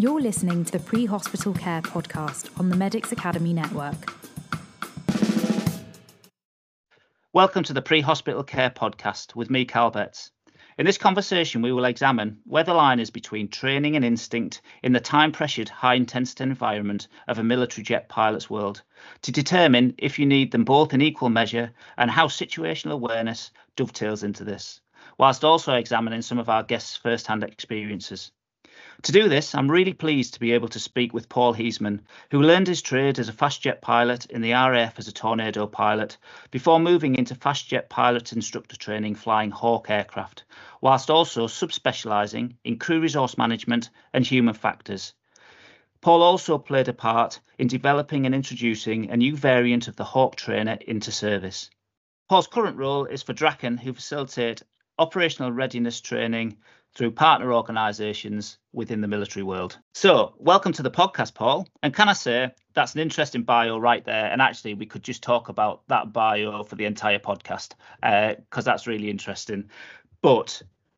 You're listening to the Pre-Hospital Care podcast on the Medics Academy network. Welcome to the Pre-Hospital Care podcast with me, Carl Betts. In this conversation, we will examine where the line is between training and instinct in the time-pressured, high-intensity environment of a military jet pilot's world, to determine if you need them both in equal measure and how situational awareness dovetails into this, whilst also examining some of our guests' first-hand experiences. To do this, I'm really pleased to be able to speak with Paul Heisman, who learned his trade as a fast jet pilot in the RAF as a Tornado pilot, before moving into fast jet pilot instructor training flying Hawk aircraft, whilst also subspecialising in crew resource management and human factors. Paul also played a part in developing and introducing a new variant of the Hawk trainer into service. Paul's current role is for Draken, who facilitate operational readiness training through partner organisations within the military world. So, welcome to the podcast, Paul. And can I say, that's an interesting bio right there. And actually, we could just talk about that bio for the entire podcast, because that's really interesting. But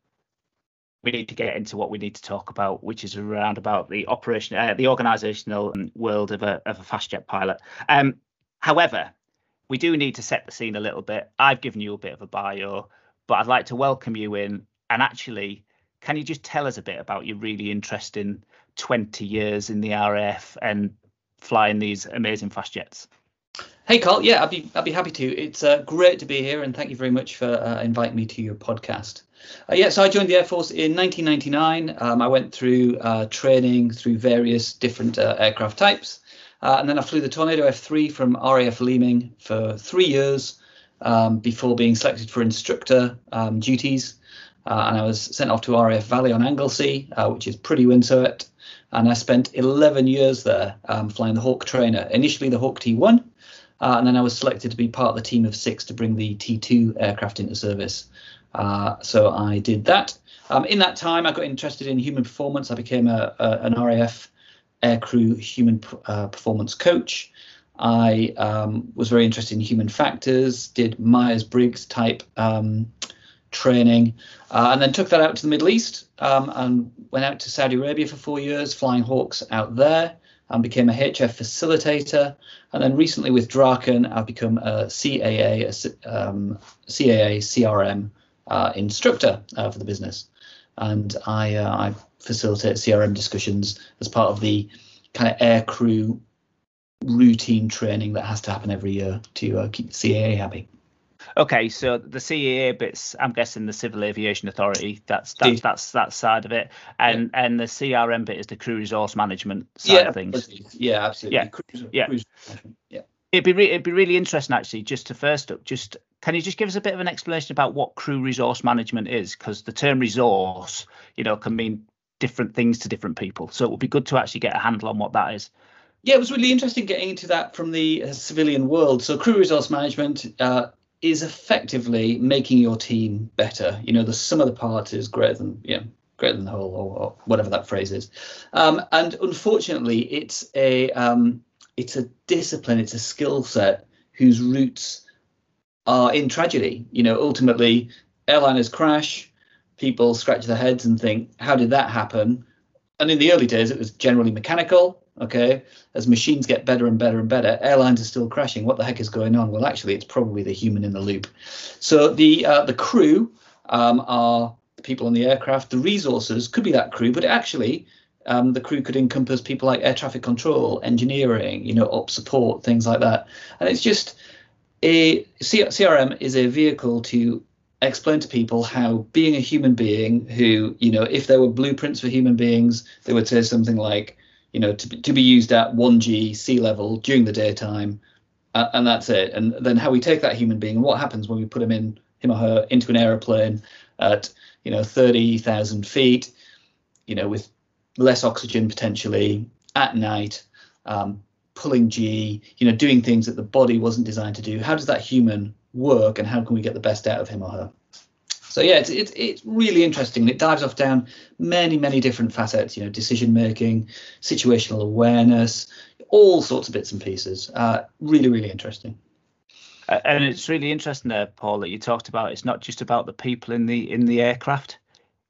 we need to get into what we need to talk about, which is around about the operation, the organisational world of a fast jet pilot. However, we do need to set the scene a little bit. I've given you a bit of a bio, but I'd like to welcome you in. And actually, can you just tell us a bit about your really interesting 20 years in the RAF and flying these amazing fast jets? Hey, Carl. Yeah, I'd be happy to. It's great to be here, and thank you very much for inviting me to your podcast. So I joined the Air Force in 1999. I went through training through various different aircraft types, and then I flew the Tornado F3 from RAF Leeming for 3 years before being selected for instructor duties. And I was sent off to RAF Valley on Anglesey, which is pretty windsoet. And I spent 11 years there flying the Hawk trainer, initially the Hawk T1. And then I was selected to be part of the team of 6 to bring the T2 aircraft into service. So I did that. In that time, I got interested in human performance. I became an RAF aircrew human performance coach. I was very interested in human factors, did Myers-Briggs type training, and then took that out to the Middle East and went out to Saudi Arabia for 4 years, flying Hawks out there, and became a HF facilitator. And then recently with Draken, I've become a CAA CRM instructor for the business. And I facilitate CRM discussions as part of the kind of aircrew routine training that has to happen every year to keep the CAA happy. Okay, so the CAA bit's, I'm guessing, the Civil Aviation Authority. That's that side of it, and the CRM bit is the crew resource management side of things. Yeah, absolutely. Yeah. It'd be really interesting actually. Just to first up, can you just give us a bit of an explanation about what crew resource management is? Because the term resource, can mean different things to different people. So it would be good to actually get a handle on what that is. Yeah, it was really interesting getting into that from the civilian world. So crew resource management is effectively making your team better. The sum of the parts is greater than the whole, or whatever that phrase is. And unfortunately, it's a discipline, it's a skill set whose roots are in tragedy. Ultimately, airliners crash, people scratch their heads and think, how did that happen? And in the early days, it was generally mechanical. Okay, as machines get better and better and better, airlines are still crashing. What the heck is going on? Well, actually, it's probably the human in the loop. So the crew are the people on the aircraft. The resources could be that crew, but actually, the crew could encompass people like air traffic control, engineering, op support, things like that. And it's just CRM is a vehicle to explain to people how being a human being who, if there were blueprints for human beings, they would say something like, to be used at 1G sea level during the daytime, and that's it. And then how we take that human being and what happens when we put him or her into an aeroplane at 30,000 feet, with less oxygen potentially at night, pulling G, doing things that the body wasn't designed to do. How does that human work, and how can we get the best out of him or her? So yeah, it's really interesting. It dives off down many different facets, decision making, situational awareness, all sorts of bits and pieces. Really interesting. And it's really interesting there, Paul, that you talked about. It's not just about the people in the aircraft.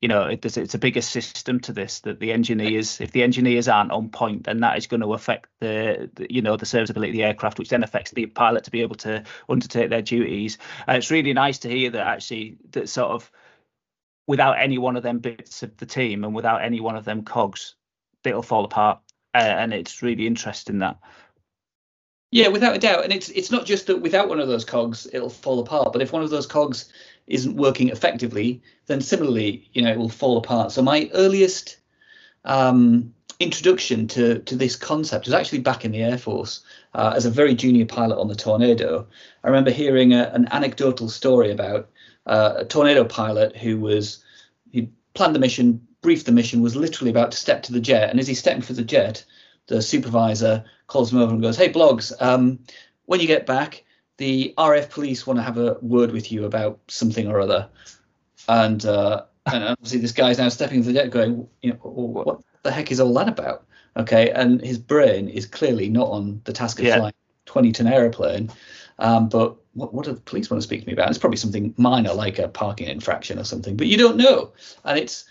it's a bigger system to this, that the engineers, if the engineers aren't on point, then that is going to affect the serviceability of the aircraft, which then affects the pilot to be able to undertake their duties. It's really nice to hear that actually, that sort of without any one of them bits of the team and without any one of them cogs, it'll fall apart. And it's really interesting that. Yeah, without a doubt. And it's not just that without one of those cogs, it'll fall apart. But if one of those cogs isn't working effectively, then similarly, it will fall apart. So my earliest introduction to this concept was actually back in the Air Force as a very junior pilot on the Tornado. I remember hearing an anecdotal story about a Tornado pilot he planned the mission, briefed the mission, was literally about to step to the jet. And as he's stepping for the jet, the supervisor calls him over and goes, "Hey, Bloggs, when you get back, the RF police want to have a word with you about something or other." And obviously this guy's now stepping to the jet going, what the heck is all that about? Okay, and his brain is clearly not on the task of flying a 20-ton aeroplane. But what do the police want to speak to me about? It's probably something minor like a parking infraction or something, but you don't know. And it's,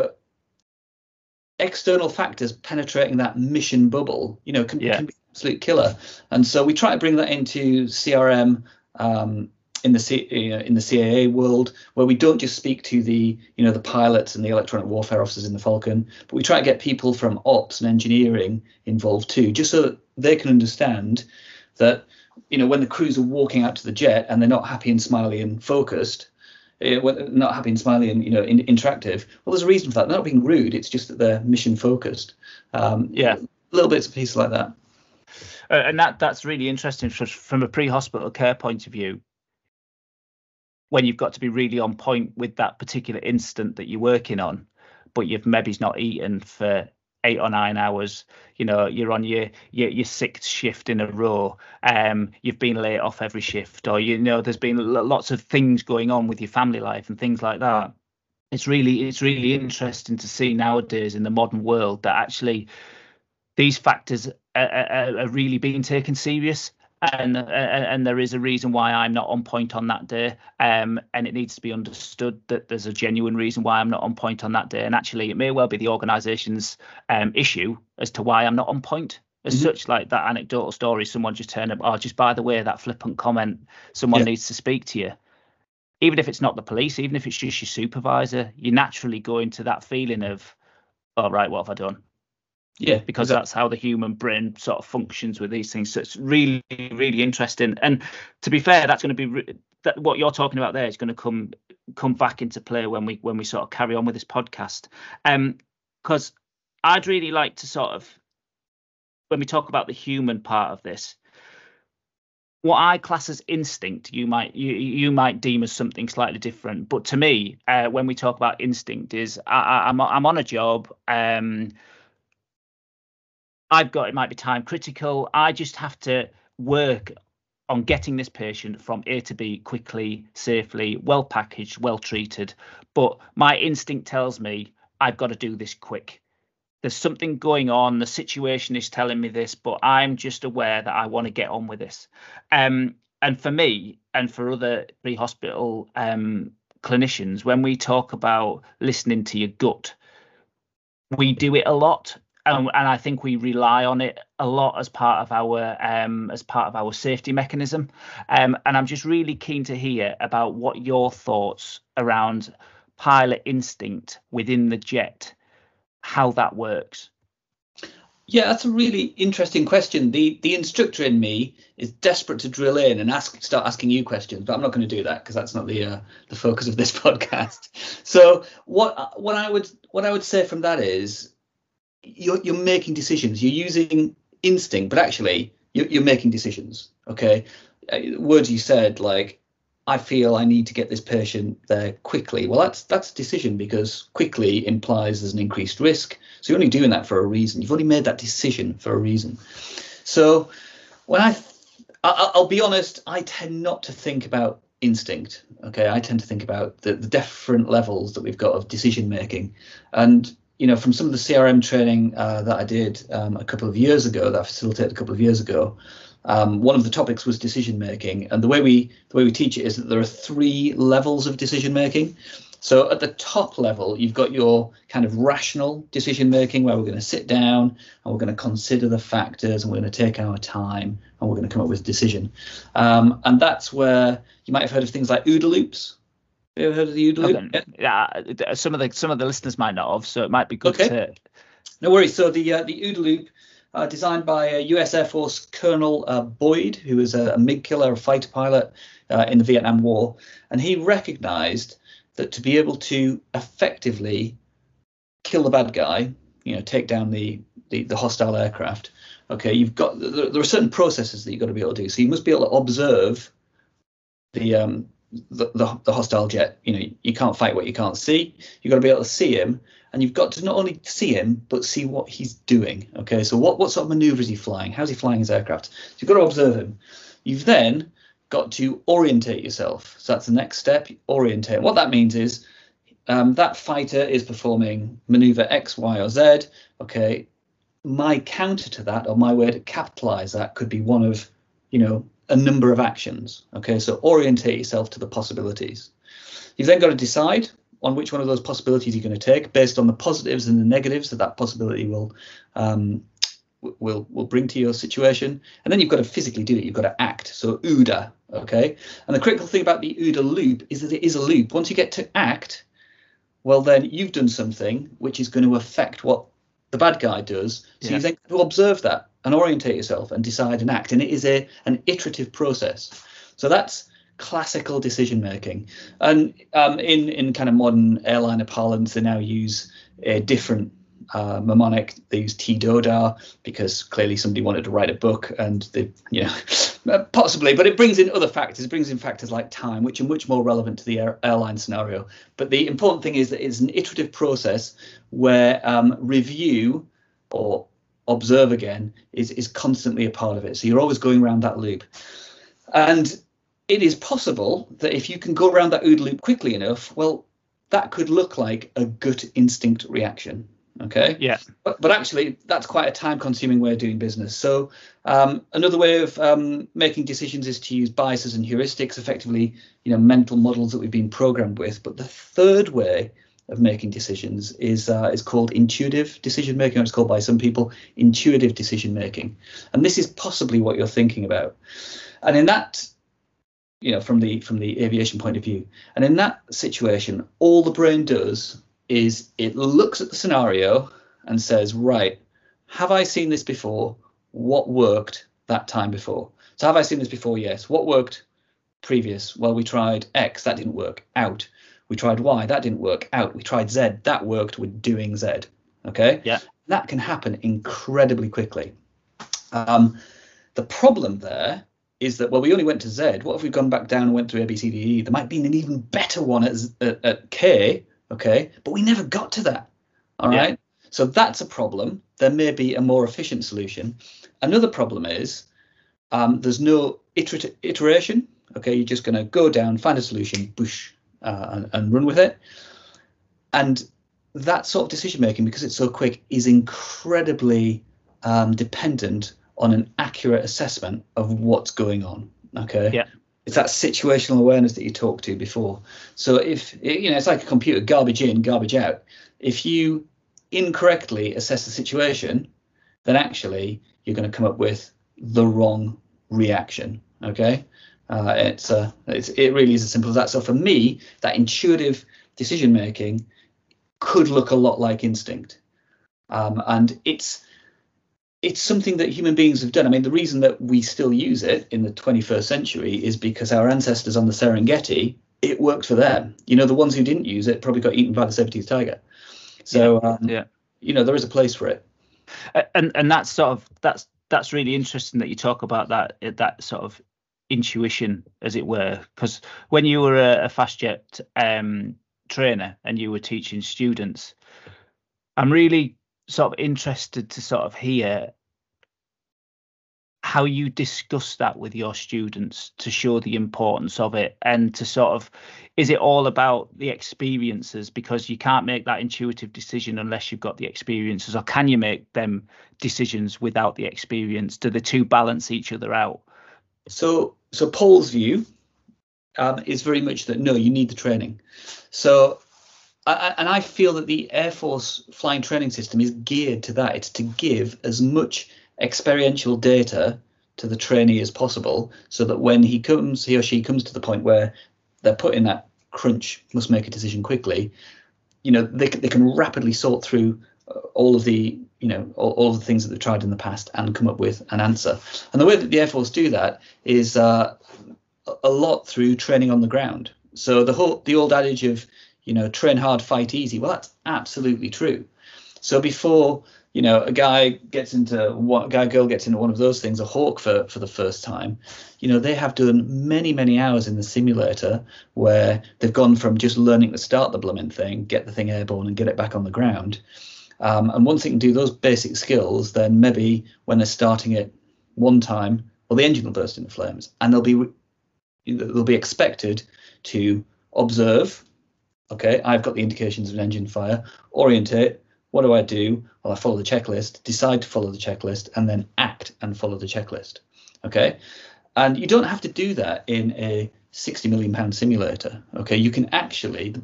external factors penetrating that mission bubble, can be an absolute killer. And so we try to bring that into CRM in the CAA world, where we don't just speak to the the pilots and the electronic warfare officers in the Falcon, but we try to get people from ops and engineering involved too, just so that they can understand that when the crews are walking out to the jet and they're not happy and smiley and focused, not happy and smiley and interactive, well, there's a reason for that. They're not being rude, it's just that they're mission focused. Little bits and pieces like that. And that's really interesting from a pre-hospital care point of view, when you've got to be really on point with that particular instant that you're working on, but you've maybe not eaten for 8 or 9 hours, you're on your 6th shift in a row, you've been late off every shift, or there's been lots of things going on with your family life and things like that. It's really interesting to see nowadays in the modern world that actually these factors are really being taken serious. And there is a reason why I'm not on point on that day, and it needs to be understood that there's a genuine reason why I'm not on point on that day. And actually, it may well be the organisation's issue as to why I'm not on point. As such, like that anecdotal story, someone just turned up, "Oh, just by the way, that flippant comment, someone needs to speak to you." Even if it's not the police, even if it's just your supervisor, you naturally go into that feeling of, "Oh, right, what have I done?" Yeah, because that's how the human brain sort of functions with these things. So it's really, really interesting. And to be fair, that's going to be what you're talking about there is going to come back into play when we sort of carry on with this podcast. Because I'd really like to sort of, when we talk about the human part of this, what I class as instinct, you might deem as something slightly different. But to me, when we talk about instinct, is I'm on a job. It might be time critical. I just have to work on getting this patient from A to B quickly, safely, well packaged, well treated. But my instinct tells me I've got to do this quick. There's something going on. The situation is telling me this, but I'm just aware that I want to get on with this. And for me and for other pre-hospital clinicians, when we talk about listening to your gut, we do it a lot. And I think we rely on it a lot as part of our safety mechanism. And I'm just really keen to hear about what your thoughts around pilot instinct within the jet, how that works. Yeah, that's a really interesting question. The instructor in me is desperate to drill in and start asking you questions, but I'm not going to do that because that's not the focus of this podcast. So what I would say from that is, you're making decisions. You're using instinct, but actually you're making decisions. Okay, words you said like, "I feel I need to get this patient there quickly." Well, that's a decision, because quickly implies there's an increased risk. So you're only doing that for a reason. You've only made that decision for a reason. So when I'll be honest, I tend not to think about instinct. Okay, I tend to think about the different levels that we've got of decision making. And from some of the CRM training that I did a couple of years ago, that I facilitated a couple of years ago, one of the topics was decision making. And the way we teach it is that there are 3 levels of decision making. So at the top level, you've got your kind of rational decision making, where we're going to sit down and we're going to consider the factors and we're going to take our time and we're going to come up with a decision. And that's where you might have heard of things like OODA loops. Have you ever heard of the OODA loop? Okay. Yeah, some of the listeners might not have, so it might be good to. No worries. So the OODA loop, designed by US Air Force Colonel Boyd, who was a MiG killer, a fighter pilot in the Vietnam War, and he recognized that to be able to effectively kill the bad guy, take down the hostile aircraft, okay, there are certain processes that you've got to be able to do. So you must be able to observe the hostile jet. You can't fight what you can't see. You've got to be able to see him, and you've got to not only see him but see what he's doing. Okay, so what sort of maneuvers is he flying? How's he flying his aircraft? So you've got to observe him. You've then got to orientate yourself. So that's the next step, orientate. What that means is that fighter is performing maneuver X, Y, or Z. Okay, my counter to that, or my way to capitalize that, could be one of, a number of actions. Okay, so orientate yourself to the possibilities. You've then got to decide on which one of those possibilities you're going to take based on the positives and the negatives that possibility will bring to your situation. And then you've got to physically do it. You've got to act. So OODA. Okay, and the critical thing about the OODA loop is that it is a loop. Once you get to act, well, then you've done something which is going to affect what the bad guy does. So you then have to observe that and orientate yourself and decide and act. And it is an iterative process. So that's classical decision making. And in kind of modern airliner parlance, they now use a different mnemonic. They use TDODA because clearly somebody wanted to write a book, and they, possibly, but it brings in other factors. It brings in factors like time, which are much more relevant to the airline scenario. But the important thing is that it's an iterative process where review or observe again is constantly a part of it. So you're always going around that loop. And it is possible that if you can go around that OODA loop quickly enough, well, that could look like a gut instinct reaction. Okay. Yeah. But actually, that's quite a time-consuming way of doing business. So another way of making decisions is to use biases and heuristics, effectively, mental models that we've been programmed with. But the third way of making decisions is called intuitive decision making, or it's called by some people intuitive decision making. And this is possibly what you're thinking about. And in that, from the aviation point of view, and in that situation, all the brain does is it looks at the scenario and says, right, have I seen this before? What worked that time before? So have I seen this before? Yes. What worked previous? Well, we tried X, that didn't work, out. We tried Y, that didn't work, out. We tried Z, that worked, we're doing Z. Okay. Yeah. That can happen incredibly quickly. The problem there is that, well, we only went to Z. What if we've gone back down and went through A, B, C, D, E? There might be an even better one at K. Okay, but we never got to that. All right. So that's a problem. There may be a more efficient solution. Another problem is there's no iteration. Okay, you're just going to go down, find a solution, push, and run with it. And that sort of decision making, because it's so quick, is incredibly dependent on an accurate assessment of what's going on. Okay. Yeah. It's that situational awareness that you talked to before. So if, it's like a computer, garbage in, garbage out. If you incorrectly assess the situation, then actually you're going to come up with the wrong reaction. Okay. It really is as simple as that. So for me, that intuitive decision making could look a lot like instinct. And it's something that human beings have done. I mean, the reason that we still use it in the 21st century is because our ancestors on the Serengeti, it worked for them. The ones who didn't use it probably got eaten by the saber-toothed tiger. So, there is a place for it. And that's really interesting that you talk about that sort of intuition, as it were, because when you were a fast jet trainer and you were teaching students, I'm really sort of interested to sort of hear how you discuss that with your students to show the importance of it, and to sort of, is it all about the experiences, because you can't make that intuitive decision unless you've got the experiences, or can you make them decisions without the experience? Do the two balance each other out? So Paul's view is very much that no, you need the training. So And I feel that the Air Force flying training system is geared to that. It's to give as much experiential data to the trainee as possible, so that when he or she comes to the point where they're put in that crunch, must make a decision quickly, they can rapidly sort through all of the all of the things that they've tried in the past and come up with an answer. And the way that the Air Force do that is a lot through training on the ground. So the old adage of train hard, fight easy. Well, that's absolutely true. So before a girl gets into one of those things, a Hawk for the first time, they have done many hours in the simulator where they've gone from just learning to start the blooming thing, get the thing airborne and get it back on the ground. And once they can do those basic skills, then maybe when they're starting it one time, well, the engine will burst into flames, and they'll be expected to observe. Okay, I've got the indications of an engine fire. Orientate. What do I do? Well, I follow the checklist, decide to follow the checklist, and then act and follow the checklist. Okay, and you don't have to do that in a £60 million simulator. Okay, you can actually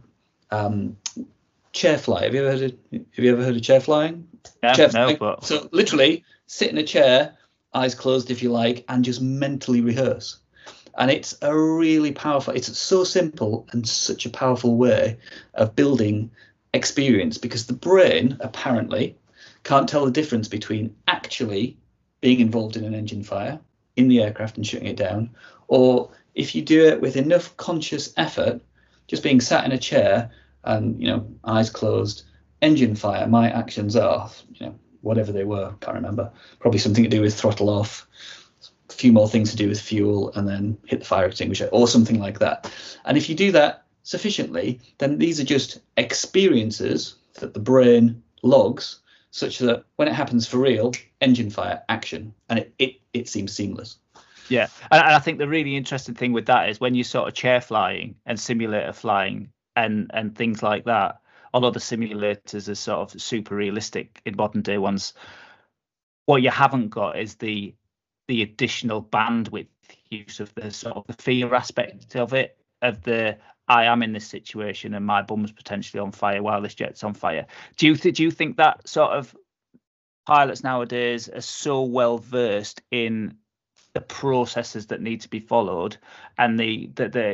chair fly. Have you ever heard of chair flying? Yeah, chair no, flying. but So literally sit in a chair, eyes closed if you like, and just mentally rehearse. And it's a really powerful, it's so simple and such a powerful way of building experience, because the brain apparently can't tell the difference between actually being involved in an engine fire in the aircraft and shutting it down, or if you do it with enough conscious effort, just being sat in a chair and eyes closed, engine fire, my actions are whatever they were, can't remember, probably something to do with throttle off, a few more things to do with fuel, and then hit the fire extinguisher or something like that. And if you do that sufficiently, then these are just experiences that the brain logs, such that when it happens for real, engine fire, action, and it seems seamless. Yeah, and I think the really interesting thing with that is when you sort of chair flying and simulator flying and things like that, although the simulators are sort of super realistic in modern day ones, what you haven't got is the additional bandwidth use of the sort of the fear aspect of it, of the I am in this situation and my bum's potentially on fire while this jet's on fire. Do you think that sort of pilots nowadays are so well versed in the processes that need to be followed, and the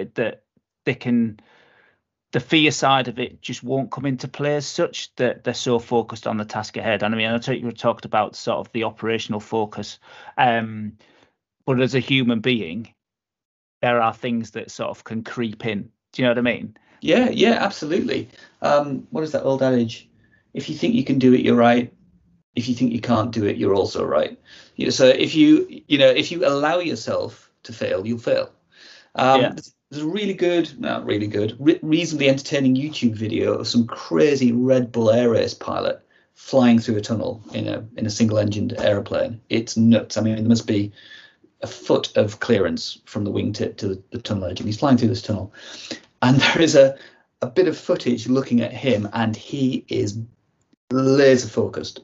fear side of it just won't come into play as such, that they're so focused on the task ahead? And I mean, I know you talked about sort of the operational focus, but as a human being, there are things that sort of can creep in. Do you know what I mean? Yeah, absolutely. What is that old adage? If you think you can do it, you're right. If you think you can't do it, you're also right. So if you allow yourself to fail, you'll fail. There's a reasonably entertaining YouTube video of some crazy Red Bull Air Race pilot flying through a tunnel in a single-engined aeroplane. It's nuts. I mean, there must be a foot of clearance from the wingtip to the tunnel edge, and he's flying through this tunnel. And there is a bit of footage looking at him, and he is laser focused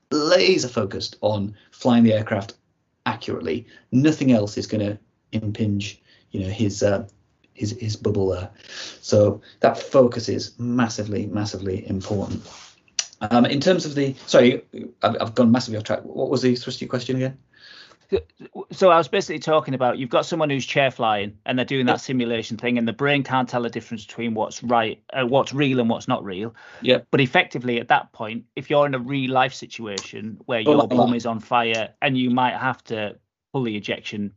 on flying the aircraft accurately. Nothing else is going to impinge, his bubble there. So that focus is massively important. In terms of I've gone massively off track. What was the thrust of your question again? So I was basically talking about, you've got someone who's chair flying and they're doing that simulation thing, and the brain can't tell the difference between what's right, what's real and what's not real. Yeah. But effectively at that point, if you're in a real life situation where your bum is on fire and you might have to pull the ejection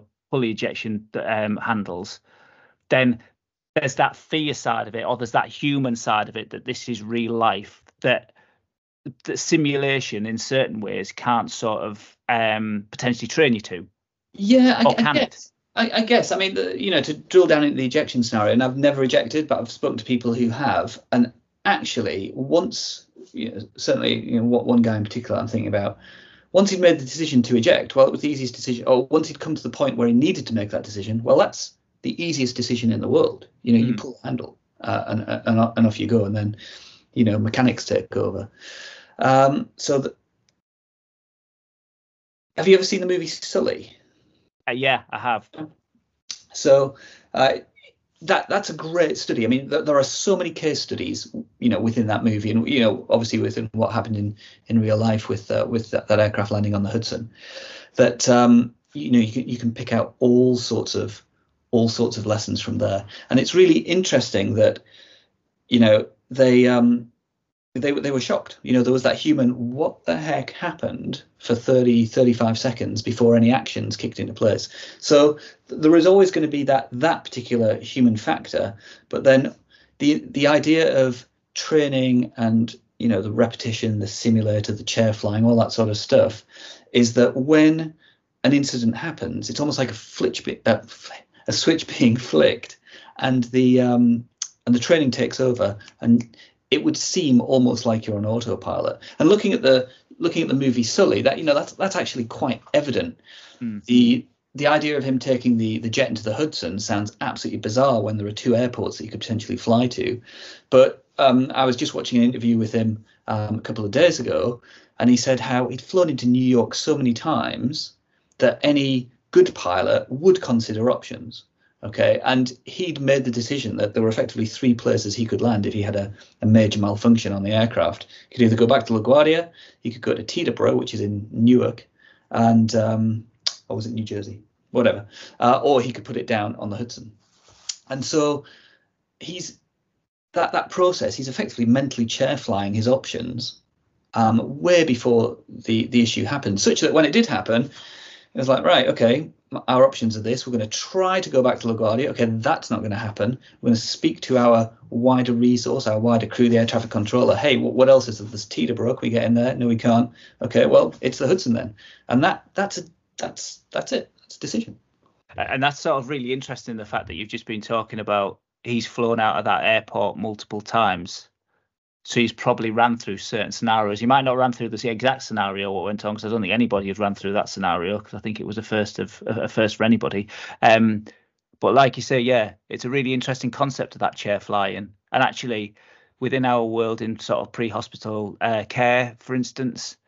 handles, then there's that fear side of it, or there's that human side of it, that this is real life, that the simulation in certain ways can't sort of potentially train you to. Yeah, I guess. I mean, to drill down into the ejection scenario, and I've never ejected, but I've spoken to people who have, and actually once, certainly, one guy in particular I'm thinking about, once he'd made the decision to eject, well, it was the easiest decision, or once he'd come to the point where he needed to make that decision, well, that's the easiest decision in the world. You pull the handle and off you go, and then, mechanics take over. Have you ever seen the movie Sully? Yeah, I have. So that's a great study. I mean, there are so many case studies, within that movie, and obviously within what happened in real life with that aircraft landing on the Hudson, that you can pick out all sorts of lessons from there. And it's really interesting that they were shocked. There was that human, what the heck happened for 35 seconds before any actions kicked into place. So there is always going to be that particular human factor. But then the idea of training and, the repetition, the simulator, the chair flying, all that sort of stuff, is that when an incident happens, it's almost like a switch being flicked, and the training takes over, and it would seem almost like you're on autopilot. And looking at the movie Sully, that's actually quite evident. The idea of him taking the jet into the Hudson sounds absolutely bizarre when there are two airports that you could potentially fly to. But I was just watching an interview with him a couple of days ago, and he said how he'd flown into New York so many times that any good pilot would consider options. Okay, and he'd made the decision that there were effectively three places he could land if he had a major malfunction on the aircraft. He could either go back to LaGuardia, he could go to Teterboro, which is in Newark, and or was it New Jersey? Whatever. Or he could put it down on the Hudson. And so he's that process. He's effectively mentally chair flying his options way before the issue happened, such that when it did happen, it was like, right, okay, our options are this. We're going to try to go back to LaGuardia. Okay, that's not going to happen. We're going to speak to our wider resource, our wider crew, the air traffic controller. Hey, what else is there? There's Teterboro. Can we get in there? No, we can't. Okay, well, it's the Hudson then. And that's it. That's a decision. And that's sort of really interesting, the fact that you've just been talking about he's flown out of that airport multiple times. So he's probably ran through certain scenarios. He might not run through the exact scenario what went on, because I don't think anybody had run through that scenario, because I think it was a first for anybody. But like you say, yeah, it's a really interesting concept of that chair flying. And actually, within our world in sort of pre-hospital care, for instance,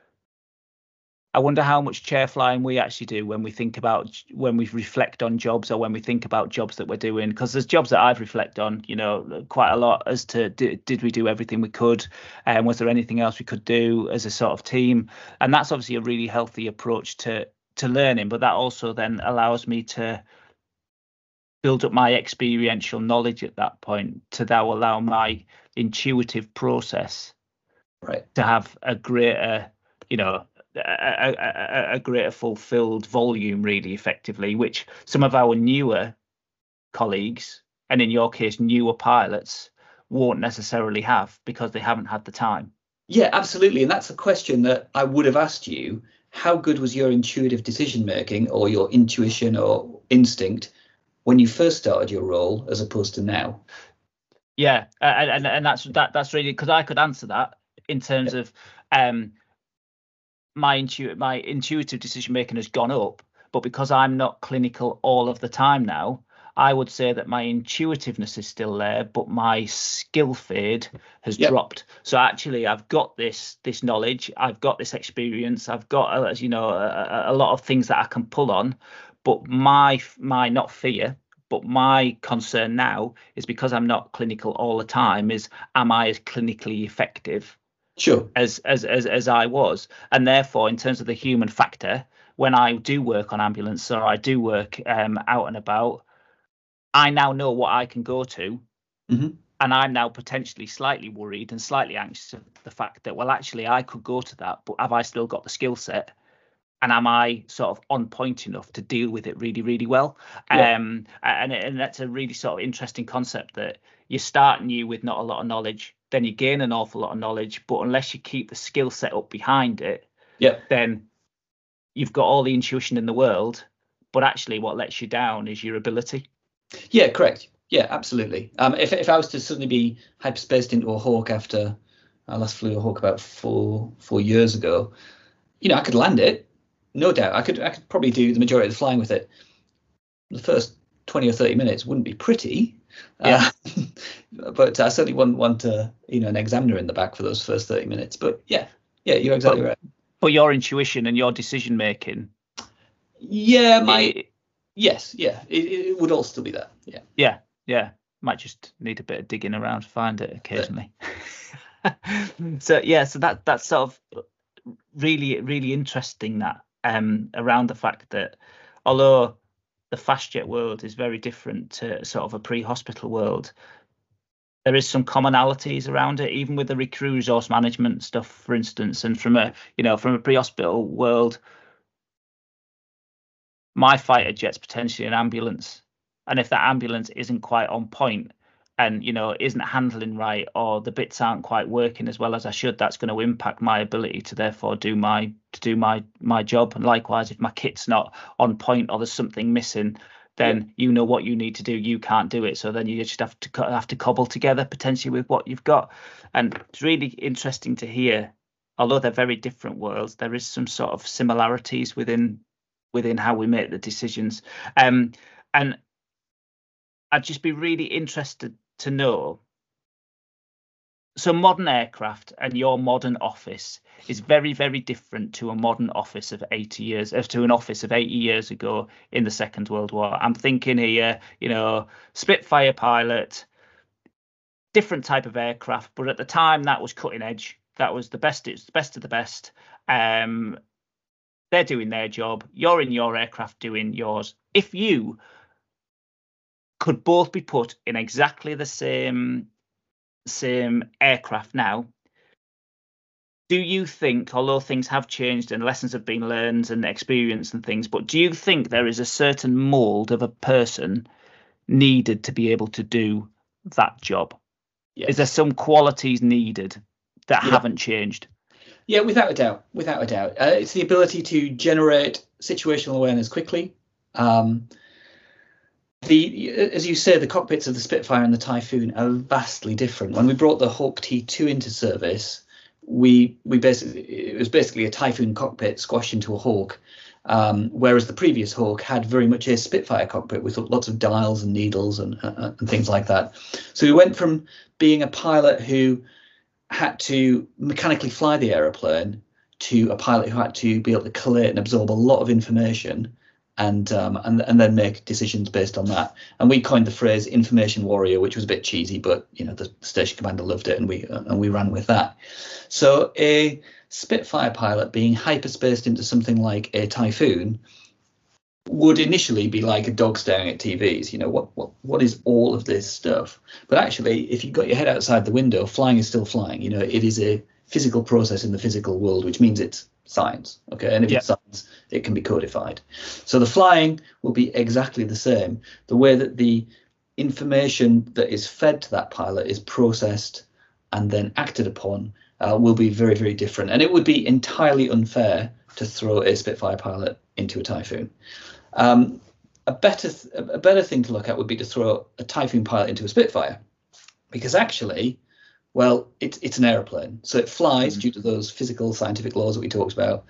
I wonder how much chair flying we actually do when we reflect on jobs, or when we think about jobs that we're doing. Because there's jobs that I've reflected on, quite a lot, as to did we do everything we could, and was there anything else we could do as a sort of team? And that's obviously a really healthy approach to learning. But that also then allows me to build up my experiential knowledge at that point, to now allow my intuitive process to have a greater, a greater fulfilled volume, really effectively, which some of our newer colleagues, and in your case newer pilots, won't necessarily have, because they haven't had the time. Yeah, absolutely. And that's a question that I would have asked you. How good was your intuitive decision making, or your intuition or instinct, when you first started your role as opposed to now? Yeah, and that's really, because I could answer that in terms of my intuitive decision making has gone up, but because I'm not clinical all of the time now, I would say that my intuitiveness is still there, but my skill fade has dropped. So actually, I've got this knowledge, I've got this experience, I've got a lot of things that I can pull on, but my not fear, but my concern now is, because I'm not clinical all the time, is, am I as clinically effective? Sure. As I was. And therefore, in terms of the human factor, when I do work on ambulance, or I do work out and about, I now know what I can go to. Mm-hmm. And I'm now potentially slightly worried and slightly anxious of the fact that, well, actually, I could go to that, but have I still got the skill set? And am I sort of on point enough to deal with it really, really well? Yeah. And that's a really sort of interesting concept, that you start new with not a lot of knowledge, then you gain an awful lot of knowledge, but unless you keep the skill set up behind it, then you've got all the intuition in the world, but actually what lets you down is your ability. Yeah, correct. Yeah, absolutely. If I was to suddenly be hyperspaced into a Hawk after I last flew a Hawk about four years ago, I could land it. No doubt, I could probably do the majority of the flying with it. The first 20 or 30 minutes wouldn't be pretty, but I certainly wouldn't want an examiner in the back for those first 30 minutes. But yeah, you're exactly right. But your intuition and your decision making, yes, it would all still be there. Yeah, Yeah, might just need a bit of digging around to find it occasionally. So that's sort of really interesting, that around the fact that although the FastJet world is very different to sort of a pre-hospital world, there is some commonalities around it, even with the crew resource management stuff, for instance. And from a pre-hospital world, my fighter jet's potentially an ambulance, and if that ambulance isn't quite on point and isn't handling right, or the bits aren't quite working as well as I should, that's going to impact my ability to therefore do my job. And likewise, if my kit's not on point or there's something missing, then what you need to do, you can't do it. So then you just have to cobble together potentially with what you've got. And it's really interesting to hear, although they're very different worlds, there is some sort of similarities within how we make the decisions. And I'd just be really interested to know, so modern aircraft and your modern office is very, very different to a modern office of 80 years, to an office of 80 years ago in the Second World War. I'm thinking here, Spitfire pilot, different type of aircraft, but at the time that was cutting edge. That was the best. It's the best of the best. They're doing their job. You're in your aircraft doing yours. If you could both be put in exactly the same aircraft now, do you think, although things have changed and lessons have been learned and experience and things, but do you think there is a certain mold of a person needed to be able to do that job? Yes. Is there some qualities needed that haven't changed? Yeah, without a doubt. It's the ability to generate situational awareness quickly. As you say, the cockpits of the Spitfire and the Typhoon are vastly different. When we brought the Hawk T2 into service, it was basically a Typhoon cockpit squashed into a Hawk, whereas the previous Hawk had very much a Spitfire cockpit with lots of dials and needles and things like that. So we went from being a pilot who had to mechanically fly the aeroplane to a pilot who had to be able to collate and absorb a lot of information and then make decisions based on that. And we coined the phrase information warrior, which was a bit cheesy, but the station commander loved it, and we ran with that. So a Spitfire pilot being hyperspaced into something like a Typhoon would initially be like a dog staring at TVs. What is all of this stuff? But actually, if you've got your head outside the window, flying is still flying. It is a physical process in the physical world, which means it's science. Okay, and if it's science, it can be codified. So the flying will be exactly the same. The way that the information that is fed to that pilot is processed and then acted upon will be very, very different. And it would be entirely unfair to throw a Spitfire pilot into a Typhoon. A better thing to look at would be to throw a Typhoon pilot into a Spitfire, because actually, well, it's an aeroplane, so it flies due to those physical scientific laws that we talked about.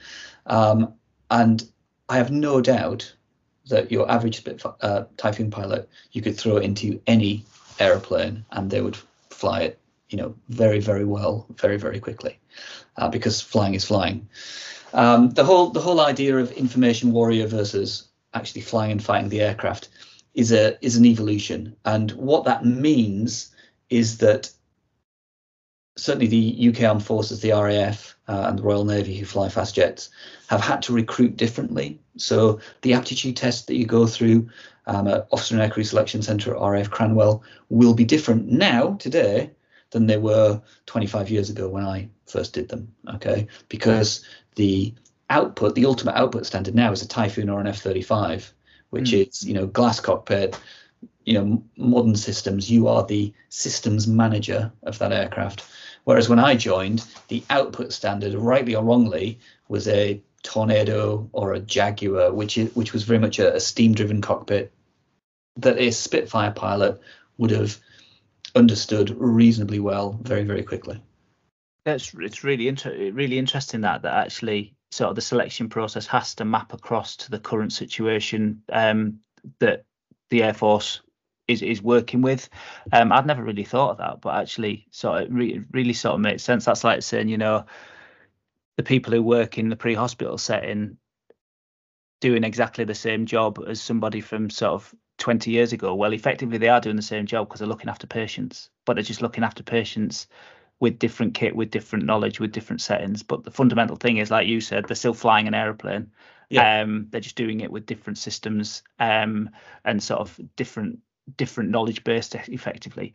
And I have no doubt that your average Typhoon pilot, you could throw into any aeroplane and they would fly it, very, very well, very, very quickly, because flying is flying. The whole idea of information warrior versus actually flying and fighting the aircraft is an evolution, and what that means is that certainly the UK Armed Forces, the RAF, and the Royal Navy, who fly fast jets, have had to recruit differently. So the aptitude test that you go through at Officer and Aircrew Selection Centre at RAF Cranwell will be different now, today, than they were 25 years ago when I first did them. Okay, because the ultimate output standard now is a Typhoon or an F-35, which is glass cockpit, modern systems. You are the systems manager of that aircraft. Whereas when I joined, the output standard, rightly or wrongly, was a Tornado or a Jaguar, which was very much a steam-driven cockpit that a Spitfire pilot would have understood reasonably well very, very quickly. It's really interesting that actually sort of the selection process has to map across to the current situation that the Air Force is working with. I'd never really thought of that, but actually sort of really sort of makes sense. That's like saying, the people who work in the pre-hospital setting doing exactly the same job as somebody from sort of 20 years ago. Well, effectively, they are doing the same job because they're looking after patients, but they're just looking after patients with different kit, with different knowledge, with different settings. But the fundamental thing is, like you said, they're still flying an aeroplane. Yeah. They're just doing it with different systems and sort of different knowledge base, effectively.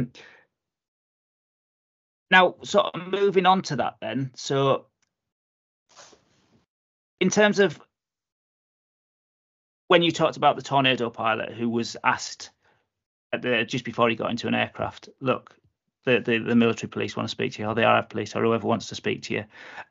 Now, sort of moving on to that then. So in terms of when you talked about the Tornado pilot who was asked just before he got into an aircraft, look, the military police want to speak to you, or the RAF police, or whoever wants to speak to you.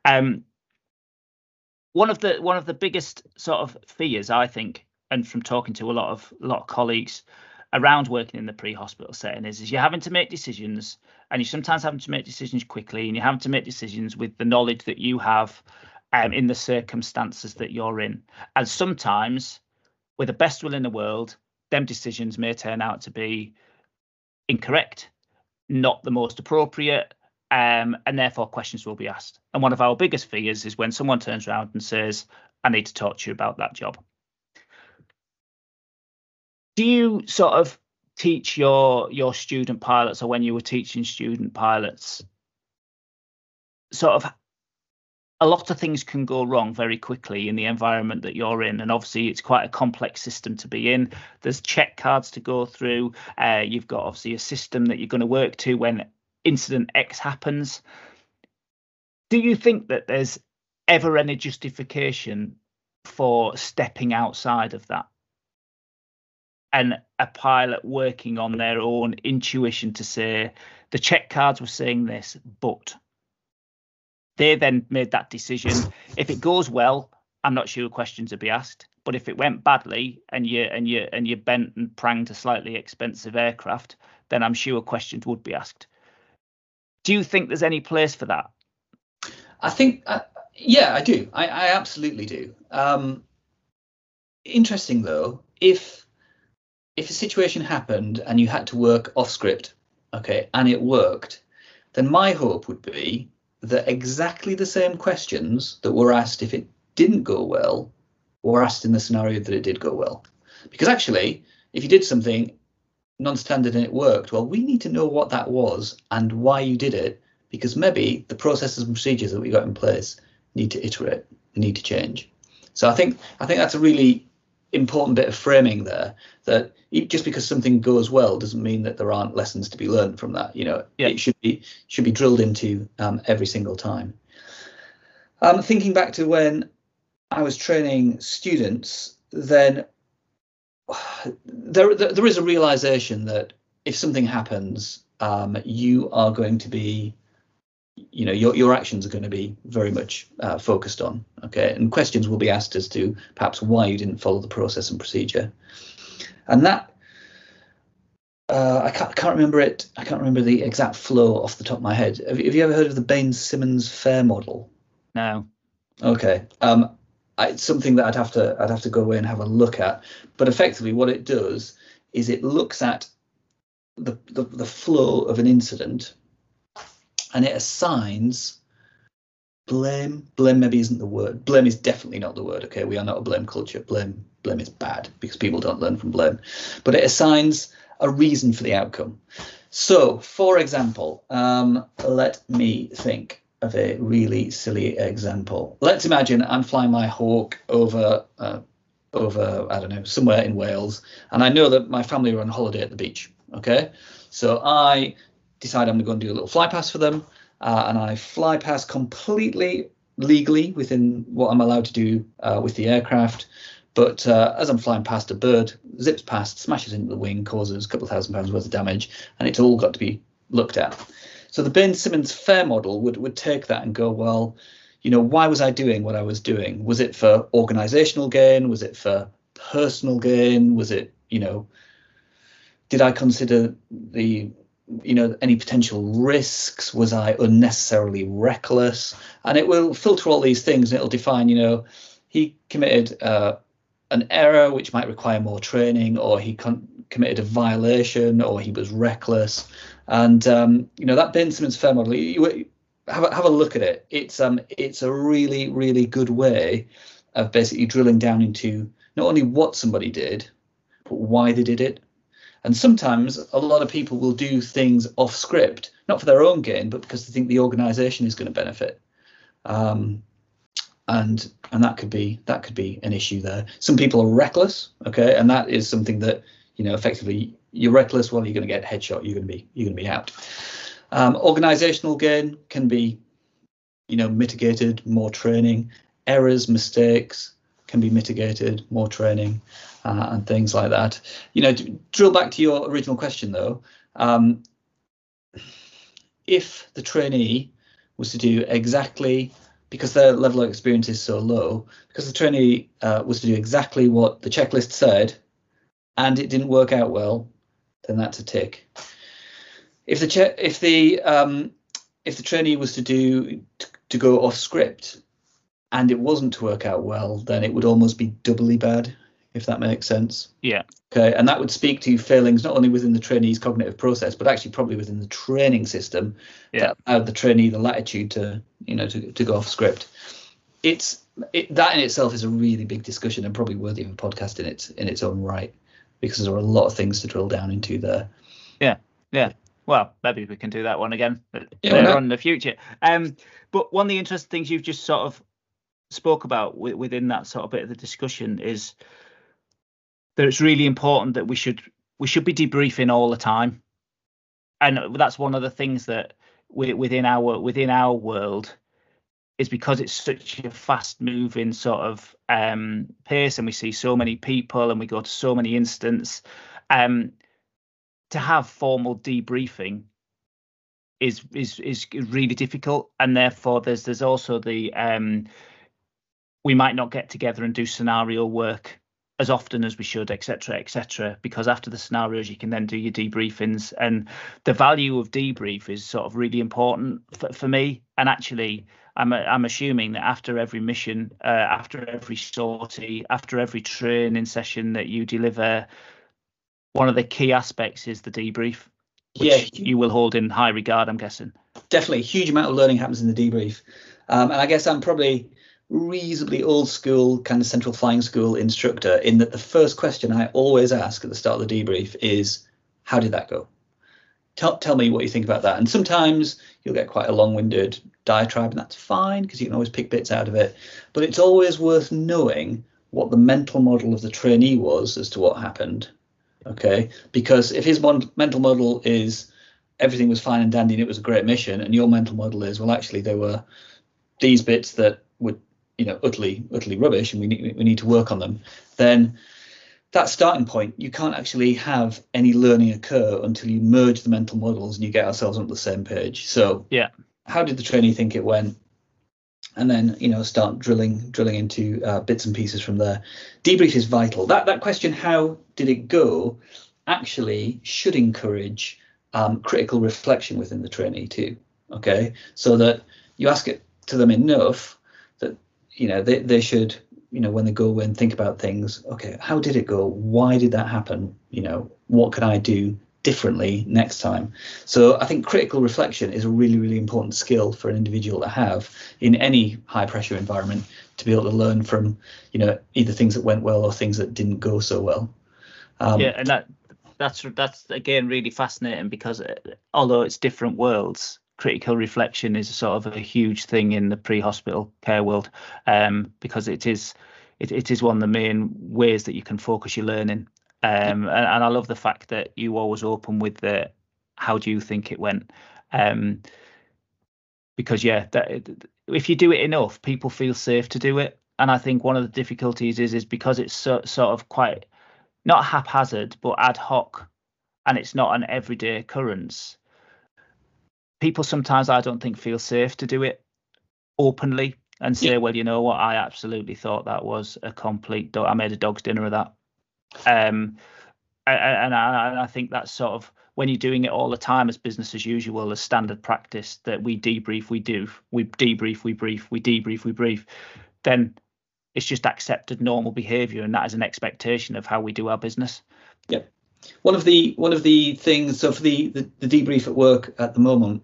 One of the biggest sort of fears, I think, and from talking to a lot of colleagues around working in the pre-hospital setting is you're having to make decisions, and you're sometimes having to make decisions quickly, and you're having to make decisions with the knowledge that you have in the circumstances that you're in. And sometimes, with the best will in the world, them decisions may turn out to be incorrect, not the most appropriate, and therefore questions will be asked. And one of our biggest fears is when someone turns around and says, I need to talk to you about that job. Do you sort of teach your student pilots, or when you were teaching student pilots, sort of a lot of things can go wrong very quickly in the environment that you're in, and obviously it's quite a complex system to be in. There's check cards to go through. You've got obviously a system that you're going to work to when incident X happens. Do you think that there's ever any justification for stepping outside of that, and a pilot working on their own intuition to say, the check cards were saying this, but they then made that decision? If it goes well, I'm not sure questions would be asked. But if it went badly and you bent and pranged a slightly expensive aircraft, then I'm sure questions would be asked. Do you think there's any place for that? I think, yeah, I do. I absolutely do. Interesting though, if a situation happened and you had to work off script, okay, and it worked, then my hope would be that exactly the same questions that were asked if it didn't go well were asked in the scenario that it did go well. Because actually, if you did something non-standard and it worked, well, we need to know what that was and why you did it, because maybe the processes and procedures that we got in place need to iterate, need to change. So I think that's a really important bit of framing there, that just because something goes well doesn't mean that there aren't lessons to be learned from that. You know, yeah. It should be drilled into every single time. Thinking back to when I was training students, then there is a realization that if something happens, you are going to be, you know, your actions are going to be very much focused on, okay, and questions will be asked as to perhaps why you didn't follow the process and procedure. And that I can't remember it. I can't remember the exact flow off the top of my head. Have you ever heard of the Bain-Simmons FAIR model? No. Okay. It's something that I'd have to go away and have a look at. But effectively, what it does is it looks at the flow of an incident, and it assigns blame. Blame maybe isn't the word. Blame is definitely not the word. Okay, we are not a blame culture. Blame is bad because people don't learn from blame. But it assigns a reason for the outcome. So, for example, let me think of a really silly example. Let's imagine I'm flying my Hawk over I don't know, somewhere in Wales, and I know that my family are on holiday at the beach. Okay, so I decide I'm going to go and do a little fly past for them, and I fly past completely legally within what I'm allowed to do with the aircraft. But as I'm flying past, a bird zips past, smashes into the wing, causes a couple of £1,000 worth of damage, and it's all got to be looked at. So the Bain-Simmons FAIR model would take that and go, well, you know, why was I doing what I was doing? Was it for organizational gain? Was it for personal gain? Was it, you know, did I consider the, you know, any potential risks? Was I unnecessarily reckless? And it will filter all these things, and it'll define, you know, he committed an error which might require more training, or he committed a violation, or he was reckless. And you know, that Bain-Simmons FAIR model, you have a look at it. It's a really, really good way of basically drilling down into not only what somebody did, but why they did it. And sometimes a lot of people will do things off script, not for their own gain, but because they think the organisation is going to benefit. And that could be an issue there. Some people are reckless, okay, and that is something that, you know, effectively you're reckless. Well, you're going to get headshot. You're going to be out. Organisational gain can be, you know, mitigated, more training. Errors, mistakes can be mitigated, more training, and things like that. You know, to drill back to your original question though, if the trainee was to do exactly, because their level of experience is so low, because the trainee was to do exactly what the checklist said, and it didn't work out well, then that's a tick. If the trainee was to go off script and it wasn't to work out well, then it would almost be doubly bad, if that makes sense. Yeah. Okay, and that would speak to failings not only within the trainee's cognitive process, but actually probably within the training system that allowed the trainee the latitude to, you know, to go off script. That in itself is a really big discussion and probably worthy of a podcast in its own right, because there are a lot of things to drill down into there. Yeah. Well, maybe we can do that one again later on in the future. But one of the interesting things you've just sort of spoke about within that sort of bit of the discussion is that it's really important that we should be debriefing all the time, and that's one of the things that within our world is because it's such a fast moving sort of pace, and we see so many people and we go to so many instances. To have formal debriefing is really difficult, and therefore there's also the we might not get together and do scenario work as often as we should, etc., because after the scenarios you can then do your debriefings, and the value of debrief is sort of really important for me. And actually I'm assuming that after every mission, after every sortie, after every training session that you deliver, one of the key aspects is the debrief, which you will hold in high regard, I'm guessing. Definitely, a huge amount of learning happens in the debrief. And I guess I'm probably reasonably old school, kind of central flying school instructor, in that the first question I always ask at the start of the debrief is, how did that go? Tell me what you think about that. And sometimes you'll get quite a long-winded diatribe, and that's fine, because you can always pick bits out of it. But it's always worth knowing what the mental model of the trainee was as to what happened. Okay, because if his mental model is everything was fine and dandy and it was a great mission, and your mental model is, well, actually there were these bits that were, you know, utterly rubbish, and we need to work on them, then that starting point, you can't actually have any learning occur until you merge the mental models and you get ourselves on the same page. So yeah, how did the trainee think it went? And then, you know, start drilling into bits and pieces from there. Debrief is vital. That question, how did it go, actually should encourage critical reflection within the trainee too. Okay, so that you ask it to them enough that, you know, they should, you know, when they go away and think about things, okay, how did it go? Why did that happen? You know, what can I do differently next time? So I think critical reflection is a really, really important skill for an individual to have in any high pressure environment, to be able to learn from, you know, either things that went well or things that didn't go so well. And that's again really fascinating, because although it's different worlds, critical reflection is sort of a huge thing in the pre-hospital care world, because it is one of the main ways that you can focus your learning. And I love the fact that you always open with the how do you think it went, because if you do it enough, people feel safe to do it. And I think one of the difficulties is because it's sort of quite not haphazard but ad hoc, and it's not an everyday occurrence. People sometimes, I don't think, feel safe to do it openly and say, well, you know what, I absolutely thought that was a complete I made a dog's dinner of that. And I think that's sort of when you're doing it all the time as business as usual, as standard practice, that we debrief, we debrief, we brief, we debrief, we brief, then it's just accepted normal behaviour, and that is an expectation of how we do our business. Yeah. One of the things, so for the debrief at work at the moment,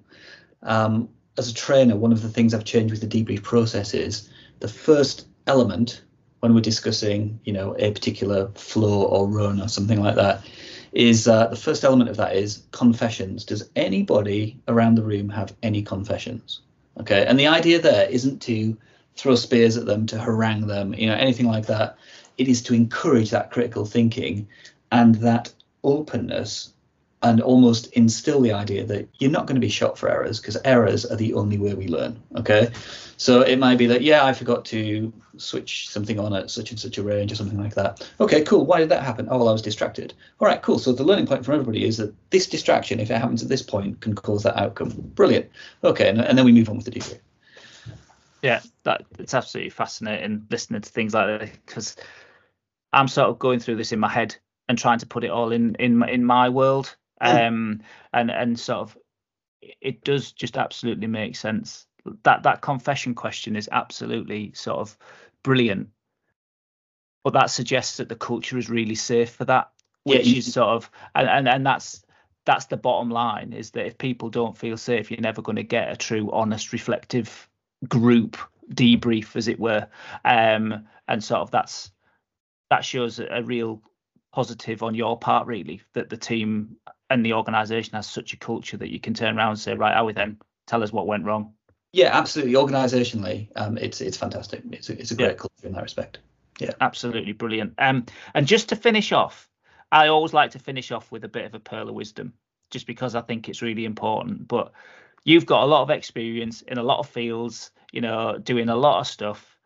as a trainer, one of the things I've changed with the debrief process is the first element when we're discussing, a particular flow or run or something like that, is the first element of that is confessions. Does anybody around the room have any confessions? Okay, and the idea there isn't to throw spears at them, to harangue them, anything like that. It is to encourage that critical thinking and that openness, and almost instill the idea that you're not going to be shot for errors, because errors are the only way we learn. Okay, so it might be that, I forgot to switch something on at such and such a range or something like that. Okay, cool. Why did that happen? Oh, well, I was distracted. All right, cool. So the learning point for everybody is that this distraction, if it happens at this point, can cause that outcome. Brilliant. Okay, and then we move on with the debrief. Yeah, it's absolutely fascinating listening to things like that, because I'm sort of going through this in my head and trying to put it all in my world. And sort of, it does just absolutely make sense. That confession question is absolutely sort of brilliant, but that suggests that the culture is really safe for that, which is sort of, and that's the bottom line, is that if people don't feel safe, you're never going to get a true, honest, reflective group debrief, as it were. And sort of that shows a real positive on your part, really, that the team and the organisation has such a culture that you can turn around and say, right, Howie, then tell us what went wrong. Yeah, absolutely. Organisationally, it's fantastic. It's a great culture in that respect. Yeah, absolutely brilliant. And just to finish off, I always like to finish off with a bit of a pearl of wisdom, just because I think it's really important. But you've got a lot of experience in a lot of fields, doing a lot of stuff.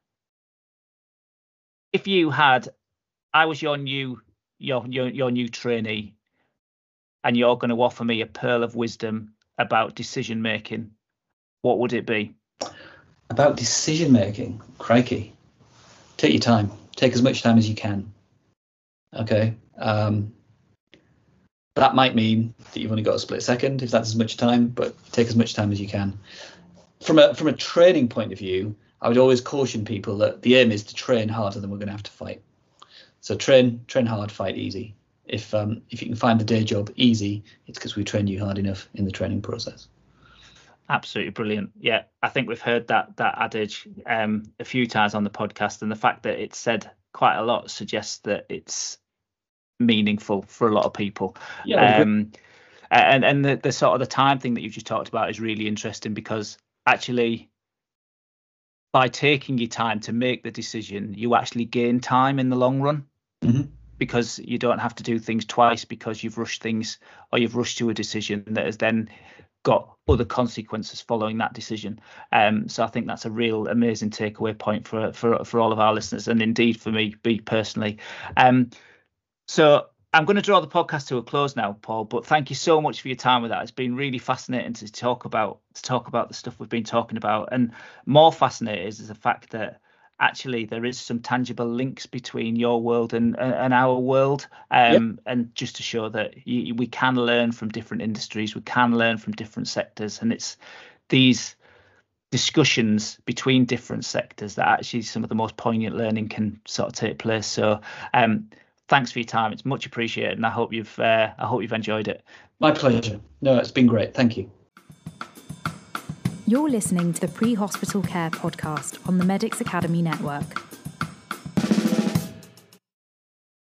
If I was your new trainee, and you're going to offer me a pearl of wisdom about decision making, what would it be? About decision making? Crikey. Take your time. Take as much time as you can. Okay. That might mean that you've only got a split second, if that's as much time, but take as much time as you can. From a training point of view, I would always caution people that the aim is to train harder than we're going to have to fight. So train hard, fight easy. If you can find the day job easy, it's because we trained you hard enough in the training process. Absolutely brilliant. Yeah, I think we've heard that adage a few times on the podcast, and the fact that it's said quite a lot suggests that it's meaningful for a lot of people. Yeah. And the sort of the time thing that you've just talked about is really interesting, because actually, by taking your time to make the decision, you actually gain time in the long run. Mm-hmm. Because you don't have to do things twice because you've rushed things, or you've rushed to a decision that has then got other consequences following that decision. So I think that's a real amazing takeaway point for all of our listeners, and indeed for me personally. So I'm going to draw the podcast to a close now, Paul, but thank you so much for your time with that. It's been really fascinating to talk about the stuff we've been talking about, and more fascinating is the fact that actually there is some tangible links between your world and our world, and just to show that we can learn from different industries, we can learn from different sectors, and it's these discussions between different sectors that actually some of the most poignant learning can sort of take place. So thanks for your time, it's much appreciated, and I hope you've enjoyed it. My pleasure. No, it's been great. Thank you. You're listening to the Pre-Hospital Care podcast on the Medics Academy Network.